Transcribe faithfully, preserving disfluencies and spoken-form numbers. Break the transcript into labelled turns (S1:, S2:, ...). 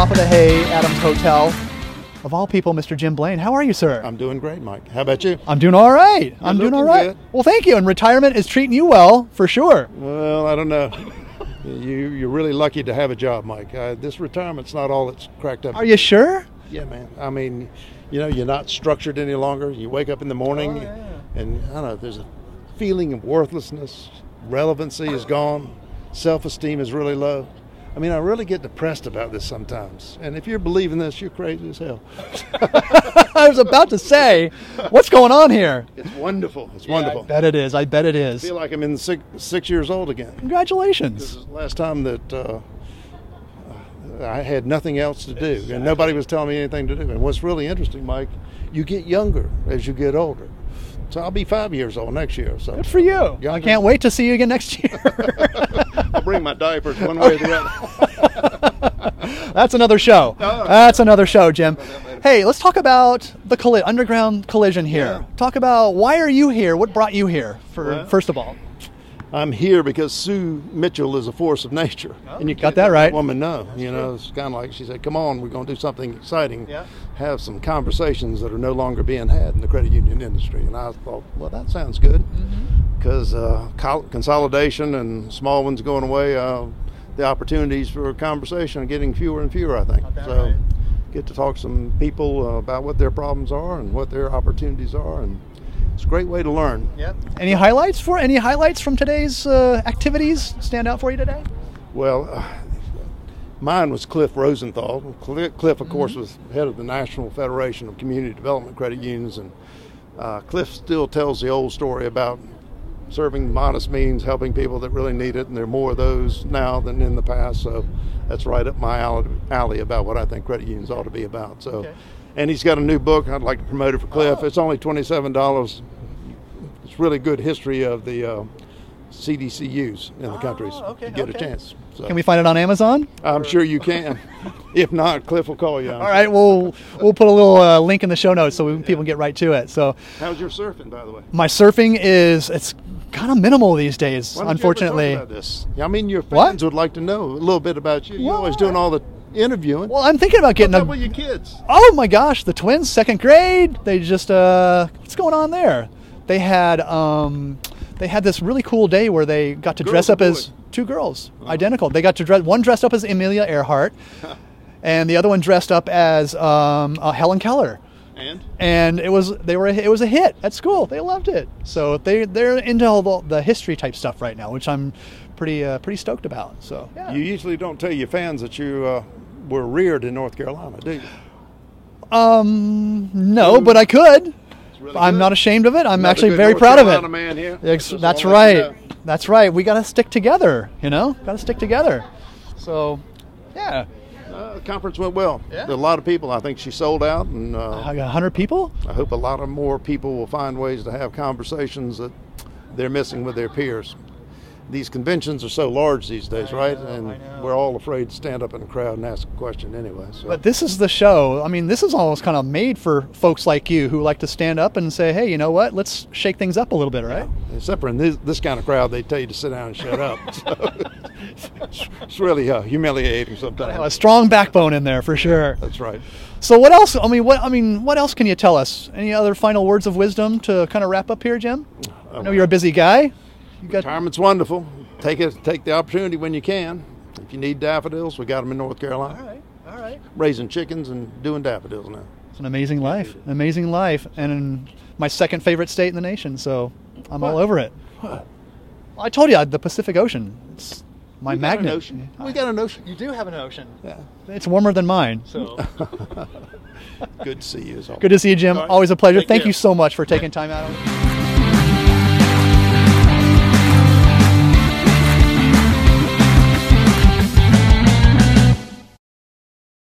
S1: top of the Hay Adams Hotel. Of all people, Mister Jim Blaine. How are you, sir?
S2: I'm doing great, Mike. How about you?
S1: I'm doing all right.
S2: You're
S1: I'm doing all
S2: looking
S1: right.
S2: good.
S1: Well, thank you. And retirement is treating you well, for sure.
S2: Well, I don't know. you, you're really lucky to have a job, Mike. Uh, this retirement's not all it's cracked up.
S1: Are you sure?
S2: Yeah, man. I mean, you know, you're not structured any longer. You wake up in the morning,
S1: Oh, yeah.
S2: and I don't know, there's a feeling of worthlessness. Relevancy is gone. Self-esteem is really low. I mean, I really get depressed about this sometimes. And if you're believing this, you're crazy as hell.
S1: I was about to say, what's going on here?
S2: It's wonderful. It's
S1: Yeah,
S2: wonderful.
S1: I bet it is. I bet it
S2: I
S1: is.
S2: feel like I'm in six, six years old again. This
S1: Congratulations.
S2: is the last time that uh, I had nothing else to do, and nobody was telling me anything to do. And what's really interesting, Mike, you get younger as you get older. So I'll be five years old next year. So
S1: Good for you. I
S2: Younger.
S1: can't wait to see you again next year.
S2: I'll bring my diapers one way or the other.
S1: That's another show. That's another show, Jim. Hey, let's talk about the colli- underground collision here.
S2: Yeah.
S1: Talk about why are you here? What brought you here, for
S2: Well,
S1: first of all?
S2: I'm here because Sue Mitchell is a force of nature, and you
S1: got
S2: can't
S1: that
S2: let
S1: right.
S2: Woman, no, you know, it's kind of like she said, "Come on, we're going to do something exciting.
S1: Yeah.
S2: Have some conversations that are no longer being had in the credit union industry." And I thought, well, that sounds good, because uh, col- consolidation and small ones going away, uh, the opportunities for conversation are getting fewer and fewer. I think
S1: Got that
S2: so.
S1: right.
S2: Get to talk to some people uh, about what their problems are and what their opportunities are, and it's a great way to learn.
S1: Yeah. Any highlights for any highlights from today's uh, activities stand out for you today?
S2: Well, uh, mine was Cliff Rosenthal. Cli- Cliff, of course, was head of the National Federation of Community Development Credit Unions, and uh, Cliff still tells the old story about serving modest means, helping people that really need it, and there are more of those now than in the past. So that's right up my alley, alley about what I think credit unions ought to be about. So,
S1: Okay.
S2: and he's got a new book. I'd like to promote it for Cliff.
S1: Oh.
S2: It's only twenty-seven dollars. It's really good history of the uh, C D C Us in the countries.
S1: Oh, okay,
S2: if you get
S1: okay.
S2: a chance. So.
S1: Can we find it on Amazon?
S2: I'm sure you can. If not, Cliff will call you. I'm
S1: All right, we'll we'll put a little uh, link in the show notes so we, people can get right to it. So
S2: sure. How's your surfing, by the way?
S1: my surfing is it's kind of minimal these days,
S2: Why don't
S1: unfortunately.
S2: You ever talk about this? I mean, your
S1: What?
S2: fans would like to know a little bit about you. You're
S1: Well,
S2: always doing all the interviewing.
S1: Well, I'm thinking about getting
S2: What's
S1: a.
S2: up with your kids?
S1: Oh my gosh, the twins, second grade. They just uh, what's going on there? They had um, they had this really cool day where they got to
S2: Girls
S1: dress
S2: or
S1: up as
S2: boys?
S1: two girls, identical. They got to dress. One dressed up as Amelia Earhart, and the other one dressed up as um, uh, Helen Keller.
S2: And?
S1: And it was they were it was a hit at school. They loved it. So they they're into all the, the history type stuff right now, which I'm pretty uh, pretty stoked about. So yeah.
S2: You usually don't tell your fans that you uh, were reared in North Carolina, do you?
S1: Um, no, but I could.
S2: It's really
S1: I'm
S2: good.
S1: not ashamed of it. I'm
S2: Another
S1: actually
S2: good
S1: very
S2: North
S1: proud of
S2: Carolina
S1: it.
S2: man here.
S1: Ex-
S2: Just
S1: That's
S2: wanna let you
S1: right.
S2: know.
S1: That's right. We got to stick together, you know? Got to stick together. So, yeah.
S2: Uh, the conference went well.
S1: Yeah.
S2: There are a lot of people. I think she sold out, and uh,
S1: I got one hundred people?
S2: I hope a lot of more people will find ways to have conversations that they're missing with their peers. These conventions are so large these days, right? And
S1: I know.
S2: we're all afraid to stand up in a crowd and ask a question anyway. So.
S1: But this is the show. I mean, this is almost kind of made for folks like you who like to stand up and say, hey, you know what? Let's shake things up a little bit, right?
S2: Except for in this, this kind of crowd, they tell you to sit down and shut up. So it's, it's really uh, humiliating
S1: Have a
S2: sometimes.
S1: strong backbone in there for sure.
S2: That's right.
S1: So what else? I mean, what I mean, what else can you tell us? Any other final words of wisdom to kind of wrap up here, Jim? I know you're a busy guy. You got
S2: Retirement's wonderful. Take it, take the opportunity when you can. If you need daffodils, we got them in North Carolina.
S1: All right. All right.
S2: Raising chickens and doing daffodils now.
S1: It's an amazing life, an amazing life, and in my second favorite state in the nation. So I'm all
S2: What?
S1: over it. I told you the Pacific Ocean. It's my
S2: We got
S1: magnet.
S2: an ocean. We got an ocean.
S1: You do have an ocean.
S2: Yeah.
S1: It's warmer than mine. So
S2: Good to see you as always.
S1: good to see you, Jim.
S2: All right.
S1: Always a pleasure.
S2: Take
S1: Thank
S2: care.
S1: you so much for taking time out.